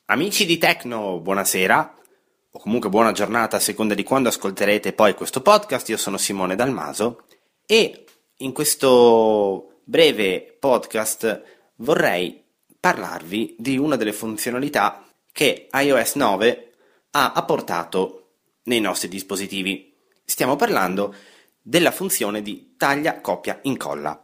Amici di Tecno, buonasera, o comunque buona giornata a seconda di quando ascolterete poi questo podcast. Io sono Simone Dalmaso e in questo breve podcast vorrei parlarvi di una delle funzionalità che iOS 9 ha apportato nei nostri dispositivi. Stiamo parlando della funzione di taglia, copia, incolla.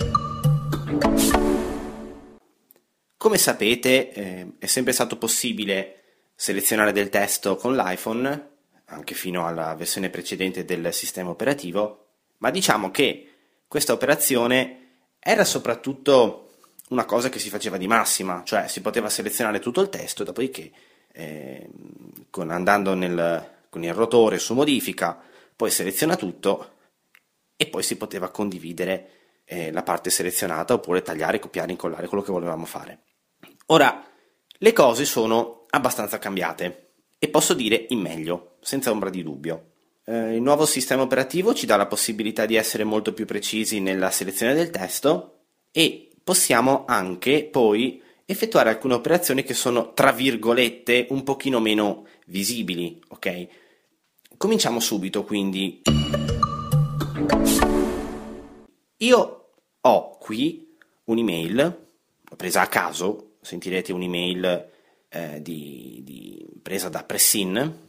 Come sapete, è sempre stato possibile selezionare del testo con l'iPhone, anche fino alla versione precedente del sistema operativo, ma diciamo che questa operazione era soprattutto una cosa che si faceva di massima, cioè si poteva selezionare tutto il testo, dopodiché andando con il rotore su modifica, poi seleziona tutto e poi si poteva condividere la parte selezionata oppure tagliare, copiare, incollare, quello che volevamo fare. Ora, le cose sono abbastanza cambiate e posso dire in meglio, senza ombra di dubbio. Il nuovo sistema operativo ci dà la possibilità di essere molto più precisi nella selezione del testo e possiamo anche poi effettuare alcune operazioni che sono, tra virgolette, un pochino meno visibili, ok? Cominciamo subito, quindi. Io ho qui un'email, presa a caso, sentirete un'email presa da Pressin,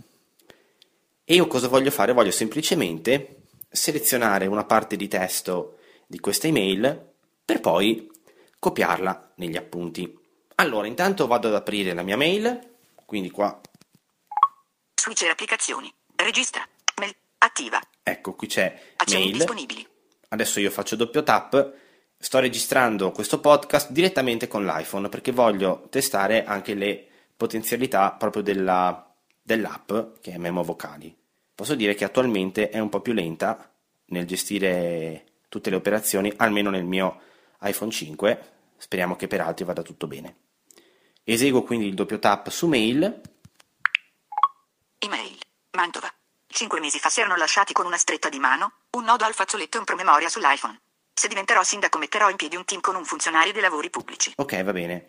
e io cosa voglio fare? Voglio semplicemente selezionare una parte di testo di questa email per poi copiarla negli appunti. Allora, intanto vado ad aprire la mia mail, quindi qua. Switcher applicazioni, registra, mail, attiva. Ecco, qui c'è azioni mail. Disponibili. Adesso io faccio doppio tap. Sto registrando questo podcast direttamente con l'iPhone perché voglio testare anche le potenzialità proprio dell'app che è Memo Vocali. Posso dire che attualmente è un po' più lenta nel gestire tutte le operazioni, almeno nel mio iPhone 5. Speriamo che per altri vada tutto bene. Eseguo quindi il doppio tap su mail. Email, Mantova. 5 mesi fa si erano lasciati con una stretta di mano, un nodo al fazzoletto e un promemoria sull'iPhone. Se diventerò sindaco metterò in piedi un team con un funzionario dei lavori pubblici. Ok, va bene.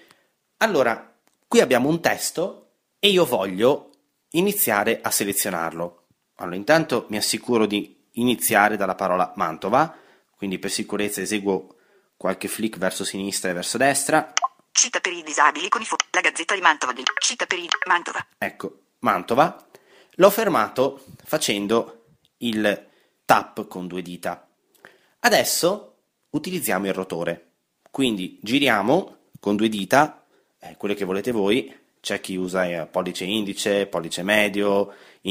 Allora, qui abbiamo un testo e io voglio iniziare a selezionarlo. Allora, intanto mi assicuro di iniziare dalla parola Mantova, quindi per sicurezza eseguo qualche flick verso sinistra e verso destra. Cita per i disabili con la Gazzetta di Mantova del Cita per i Mantova. Ecco, Mantova. L'ho fermato facendo il tap con 2 dita. Adesso utilizziamo il rotore, quindi giriamo con 2 dita, quelle che volete voi. C'è chi usa pollice indice medio,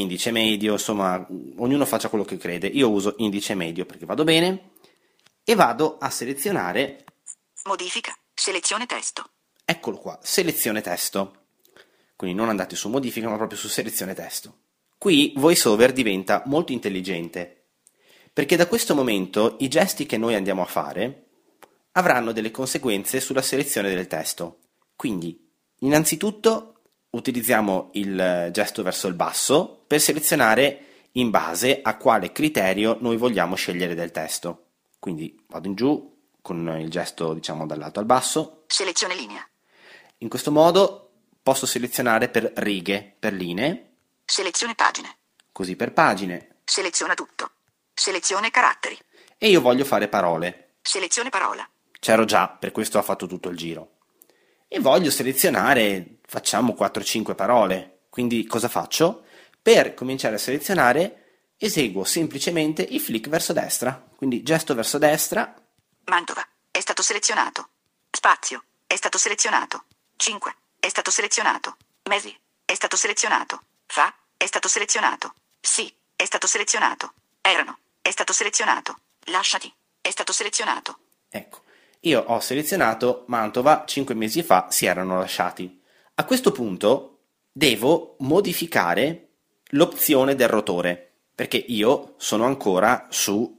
insomma ognuno faccia quello che crede. Io uso indice medio perché vado bene e vado a selezionare. Modifica, selezione testo. Eccolo qua, selezione testo. Quindi non andate su modifica ma proprio su selezione testo. Qui VoiceOver diventa molto intelligente, perché da questo momento i gesti che noi andiamo a fare avranno delle conseguenze sulla selezione del testo. Quindi, innanzitutto, utilizziamo il gesto verso il basso per selezionare in base a quale criterio noi vogliamo scegliere del testo. Quindi vado in giù con il gesto, diciamo, dall'alto al basso. Selezione linea. In questo modo posso selezionare per righe, per linee. Selezione pagine. Così per pagine. Seleziona tutto. Selezione caratteri. E io voglio fare parole. Selezione parola. C'ero già, per questo ho fatto tutto il giro. E voglio selezionare, facciamo 4-5 parole. Quindi cosa faccio? Per cominciare a selezionare, eseguo semplicemente i flick verso destra. Quindi gesto verso destra. Mantova. È stato selezionato. Spazio. È stato selezionato. 5. È stato selezionato. Mesi. È stato selezionato. Fa. È stato selezionato. Sì. È stato selezionato. Erano. È stato selezionato. Lasciati. È stato selezionato. Ecco, io ho selezionato Mantova, 5 mesi fa si erano lasciati. A questo punto devo modificare l'opzione del rotore, perché io sono ancora sulle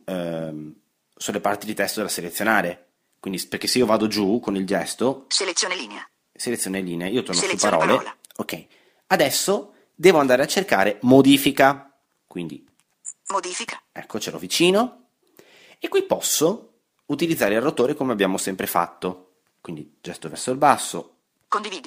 parti di testo da selezionare. Quindi, perché se io vado giù con il gesto, selezione linea, io torno su selezione parole. parola. Ok, adesso devo andare a cercare modifica. Quindi modifica. Ecco, ce l'ho vicino. E qui posso utilizzare il rotore come abbiamo sempre fatto. Quindi gesto verso il basso. Condividi.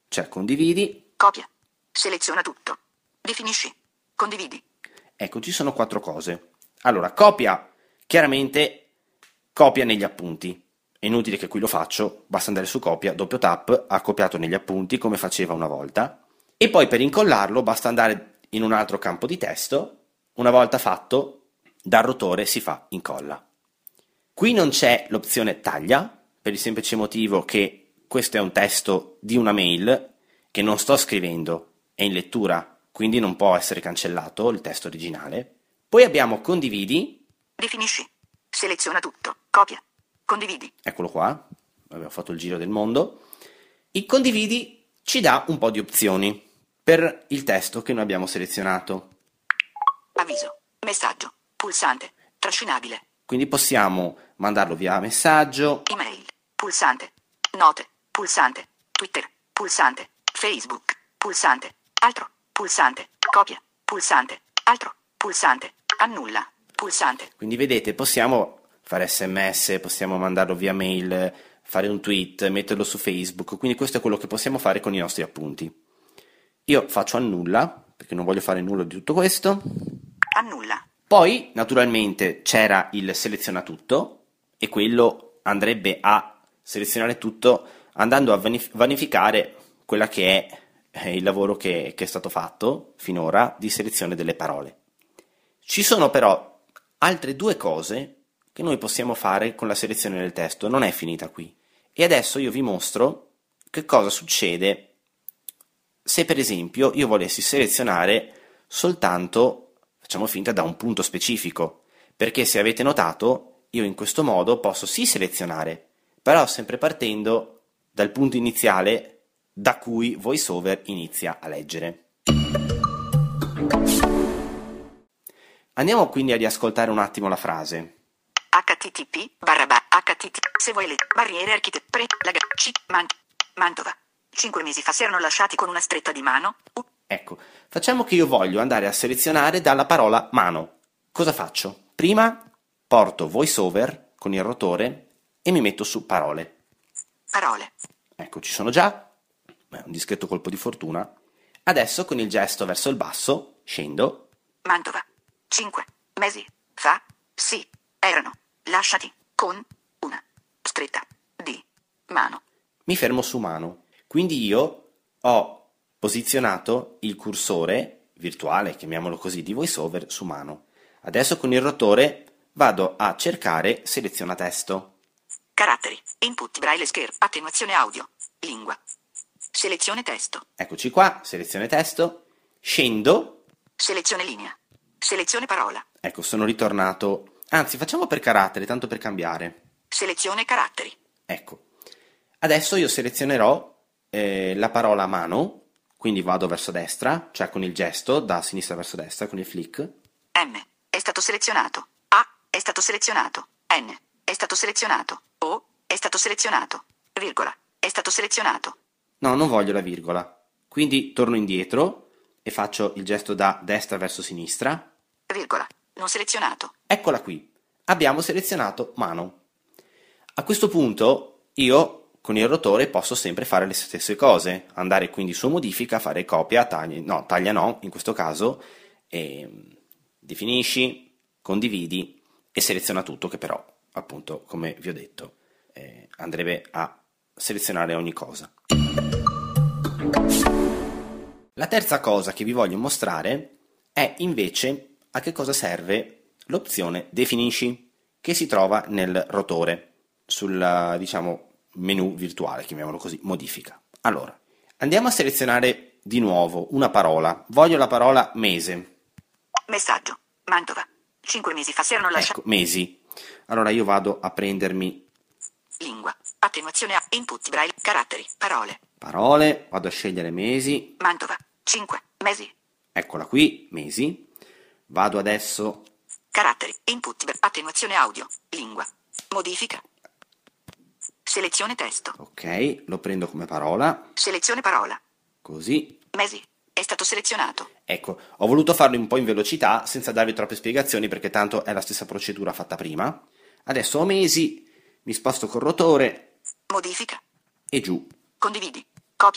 c'è condividi. Copia. Seleziona tutto. Definisci. Condividi. Ecco, ci sono 4 cose. Allora, copia, chiaramente copia negli appunti. È inutile che qui lo faccio, basta andare su copia, doppio tap, ha copiato negli appunti come faceva una volta. E poi per incollarlo basta andare in un altro campo di testo. Una volta fatto, dal rotore si fa incolla. Qui non c'è l'opzione taglia, per il semplice motivo che questo è un testo di una mail che non sto scrivendo, è in lettura, quindi non può essere cancellato il testo originale. Poi abbiamo condividi. Definisci. Seleziona tutto. Copia. Condividi. Eccolo qua, abbiamo fatto il giro del mondo. Il condividi ci dà un po' di opzioni per il testo che noi abbiamo selezionato. Avviso. Messaggio. Pulsante. Trascinabile. Quindi possiamo mandarlo via messaggio, Email. Pulsante. Note. Pulsante. Twitter. Pulsante. Facebook. Pulsante. Altro. Pulsante. Copia. Pulsante. Altro. Pulsante. Annulla. Pulsante. quindi vedete possiamo fare sms, possiamo mandarlo via mail, fare un tweet, metterlo su Facebook, quindi questo è quello che possiamo fare con i nostri appunti. Io faccio annulla, perché non voglio fare nulla di tutto questo. Annulla. Poi, naturalmente, c'era il seleziona tutto, e quello andrebbe a selezionare tutto andando a vanificare quella che è il lavoro che è stato fatto finora di selezione delle parole. Ci sono però altre 2 cose che noi possiamo fare con la selezione del testo, non è finita qui. E adesso io vi mostro che cosa succede se per esempio io volessi selezionare soltanto, facciamo finta, da un punto specifico, perché se avete notato io in questo modo posso sì selezionare, però sempre partendo dal punto iniziale da cui VoiceOver inizia a leggere. Andiamo quindi a riascoltare un attimo la frase. http se vuoi le barriere Mantova. 5 mesi fa si erano lasciati con una stretta di mano. Ecco, facciamo che io voglio andare a selezionare dalla parola mano. Cosa faccio? Prima porto VoiceOver con il rotore e mi metto su parole. Parole. Ecco, ci sono già, un discreto colpo di fortuna. Adesso con il gesto verso il basso scendo. Mantova. 5 mesi fa si erano lasciati con una stretta di mano. Mi fermo su mano. Quindi io ho posizionato il cursore virtuale, chiamiamolo così, di VoiceOver su mano. Adesso con il rotore vado a cercare seleziona testo. Caratteri. Input braille schermo. Attenuazione audio. Lingua. Selezione testo. Eccoci qua, selezione testo. Scendo. Selezione linea. Selezione parola. Ecco, sono ritornato. Anzi, facciamo per caratteri, tanto per cambiare. Selezione caratteri. Ecco. Adesso io selezionerò la parola mano, quindi vado verso destra, cioè con il gesto da sinistra verso destra, con il flick. M. È stato selezionato. A. È stato selezionato. N. È stato selezionato. O. È stato selezionato. Virgola. È stato selezionato. No, non voglio la virgola. Quindi torno indietro e faccio il gesto da destra verso sinistra. Virgola. Non selezionato. Eccola qui. Abbiamo selezionato mano. A questo punto io con il rotore posso sempre fare le stesse cose, andare quindi su modifica, fare copia, taglia no, in questo caso, definisci, condividi e seleziona tutto, che però, appunto, come vi ho detto, andrebbe a selezionare ogni cosa. La terza cosa che vi voglio mostrare è invece a che cosa serve l'opzione definisci, che si trova nel rotore, sul, menu virtuale, chiamiamolo così, modifica. Allora, andiamo a selezionare di nuovo una parola. Voglio la parola mese. Messaggio. Mantova. 5 mesi fa si erano lasciati. Ecco, mesi. Allora io vado a prendermi Lingua. Attenuazione a input braille. Caratteri. Parole. parole, vado a scegliere mesi. Mantova. 5 mesi. Eccola qui, mesi. Vado adesso. Caratteri. Input. Attenuazione audio. Lingua. Modifica. Selezione testo. Ok, lo prendo come parola. Selezione parola. Così. Mesi. È stato selezionato. Ecco, ho voluto farlo un po' in velocità, senza darvi troppe spiegazioni, perché tanto è la stessa procedura fatta prima. Adesso ho mesi, mi sposto col rotore Modifica. e giù. Condividi. Copia.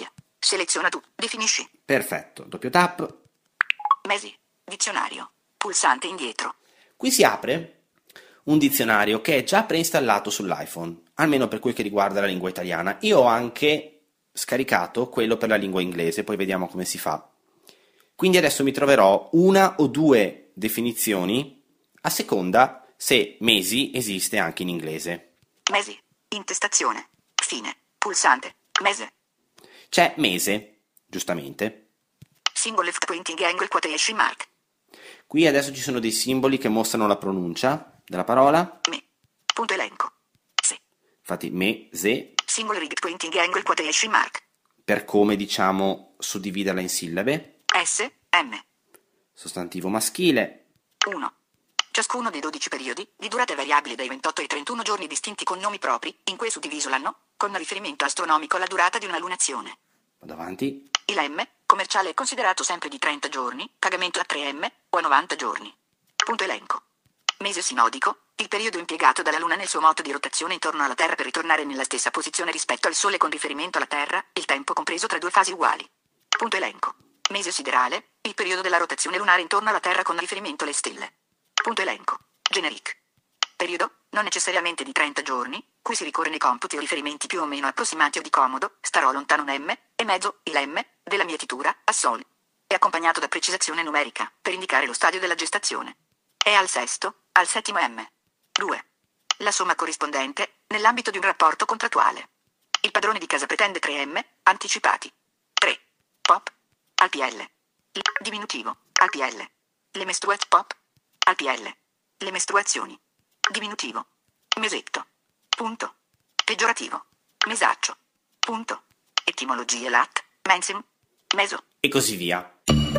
Seleziona tu. Definisci. Perfetto, doppio tap. Mesi. Dizionario. Pulsante indietro. Qui si apre un dizionario che è già preinstallato sull'iPhone, almeno per quel che riguarda la lingua italiana. Io ho anche scaricato quello per la lingua inglese, poi vediamo come si fa. Quindi adesso mi troverò una o due definizioni a seconda se mesi esiste anche in inglese. Mesi. Intestazione. Fine. Pulsante. Mese. C'è mese, giustamente. Single left pointing angle quotation mark. Qui adesso ci sono dei simboli che mostrano la pronuncia della parola. Me. Punto elenco. Se. Infatti mese, Single right pointing angle quotation mark. per come diciamo suddividerla in sillabe. S. M. Sostantivo maschile. 1. Ciascuno dei 12 periodi, di durata variabile dai 28 ai 31 giorni distinti con nomi propri, in cui è suddiviso l'anno, con riferimento astronomico alla durata di una lunazione. Vado avanti. Il M, commerciale, è considerato sempre di 30 giorni, pagamento a 3M o a 90 giorni. Punto elenco. Mese sinodico, il periodo impiegato dalla Luna nel suo moto di rotazione intorno alla Terra per ritornare nella stessa posizione rispetto al Sole con riferimento alla Terra, il tempo compreso tra due fasi uguali. Punto elenco. Mese siderale, il periodo della rotazione lunare intorno alla Terra con riferimento alle stelle. Punto elenco. Generic. Periodo, non necessariamente di 30 giorni, cui si ricorre nei computi o riferimenti più o meno approssimati o di comodo, starò lontano un M, e mezzo, il M, della mietitura, a Sol. È accompagnato da precisazione numerica, per indicare lo stadio della gestazione. È al sesto, al settimo M. 2. La somma corrispondente, nell'ambito di un rapporto contrattuale. Il padrone di casa pretende 3 M, anticipati. 3. Pop. Al PL. Diminutivo, al PL. Le mestruazioni. Pop. Al PL. Le mestruazioni. Diminutivo. Mesetto. Punto. Peggiorativo. Mesaccio. Punto. Etimologie lat. Mensem. Meso. E così via.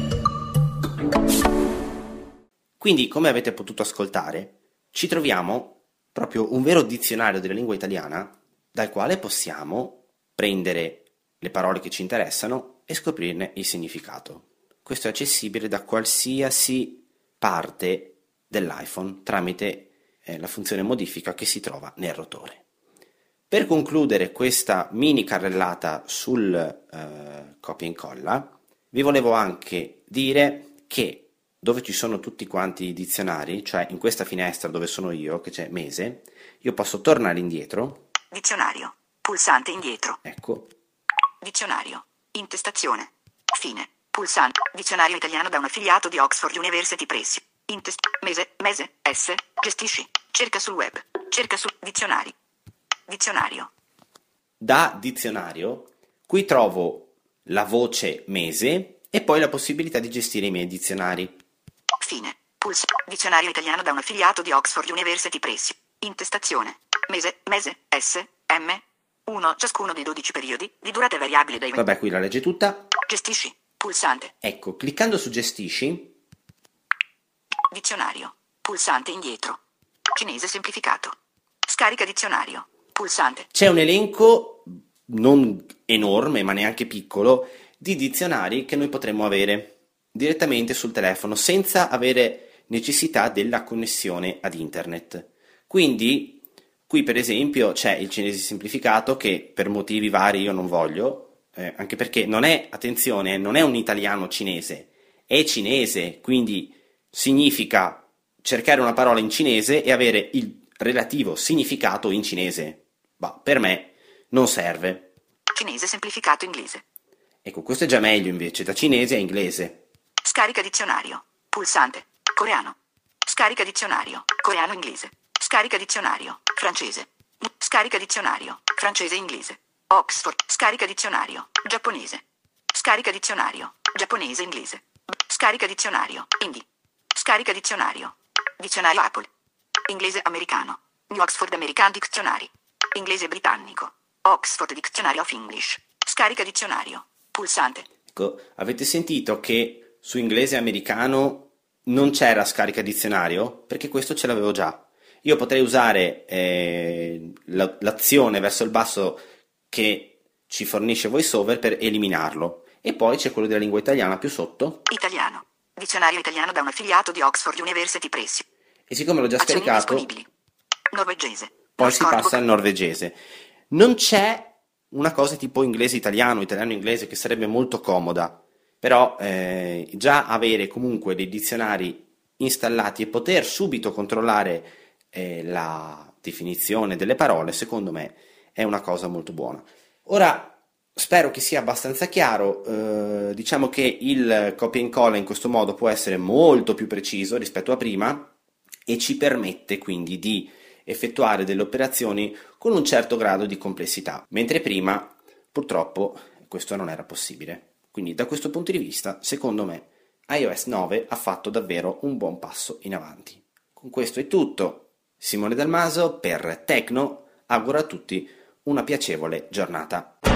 Quindi, come avete potuto ascoltare, ci troviamo proprio un vero dizionario della lingua italiana dal quale possiamo prendere le parole che ci interessano e scoprirne il significato. Questo è accessibile da qualsiasi parte dell'iPhone tramite la funzione modifica che si trova nel rotore. Per concludere questa mini carrellata sul copia e incolla, vi volevo anche dire che dove ci sono tutti quanti i dizionari, cioè in questa finestra dove sono io, che c'è mese, io posso tornare indietro. Dizionario. Pulsante indietro. Ecco. Dizionario. Intestazione. Fine. Pulsante. Dizionario italiano da un affiliato di Oxford University Press. Mese. S. Gestisci. Cerca sul web. Cerca su dizionari. Dizionario. Da dizionario, qui trovo la voce mese e poi la possibilità di gestire i miei dizionari. Fine. Dizionario italiano da un affiliato di Oxford University Press. Intestazione. Mese. S. M. 1. Ciascuno dei 12 periodi, di durata variabile dai 20. Vabbè, qui la legge tutta. Gestisci. Pulsante. Ecco, cliccando su gestisci. Dizionario. Pulsante indietro. Cinese semplificato. Scarica dizionario. Pulsante. C'è un elenco non enorme, ma neanche piccolo, di dizionari che noi potremmo avere direttamente sul telefono senza avere necessità della connessione ad internet. Quindi qui per esempio c'è il cinese semplificato che per motivi vari io non voglio, anche perché non è, attenzione, non è un italiano cinese, è cinese, quindi significa cercare una parola in cinese e avere il relativo significato in cinese. Ma per me non serve. Cinese semplificato inglese. Ecco, questo è già meglio invece, da cinese a inglese. Scarica dizionario. Pulsante. Coreano. Scarica dizionario. Coreano inglese. Scarica dizionario. Francese. Scarica dizionario. Francese inglese. Oxford. Scarica dizionario. Giapponese. Scarica dizionario. Giapponese inglese. Scarica dizionario. Hindi. Scarica dizionario. Dizionario Apple. Inglese americano. New Oxford American Dictionary. Inglese britannico. Oxford Dictionary of English. Scarica dizionario. Pulsante. Ecco, avete sentito che su inglese americano non c'era scarica dizionario? Perché questo ce l'avevo già. Io potrei usare l'azione verso il basso che ci fornisce VoiceOver per eliminarlo. E poi c'è quello della lingua italiana più sotto. Italiano. Dizionario italiano da un affiliato di Oxford University Press. E siccome l'ho già Azioni scaricato, disponibili. Norvegese. poi si passa al norvegese. Non c'è una cosa tipo inglese-italiano, italiano-inglese, che sarebbe molto comoda, però già avere comunque dei dizionari installati e poter subito controllare la definizione delle parole, secondo me è una cosa molto buona. Ora, spero che sia abbastanza chiaro, diciamo che il copia e incolla in questo modo può essere molto più preciso rispetto a prima e ci permette quindi di effettuare delle operazioni con un certo grado di complessità, mentre prima purtroppo questo non era possibile. Quindi da questo punto di vista, secondo me, iOS 9 ha fatto davvero un buon passo in avanti. Con questo è tutto. Simone Dalmaso per Tecno auguro a tutti una piacevole giornata.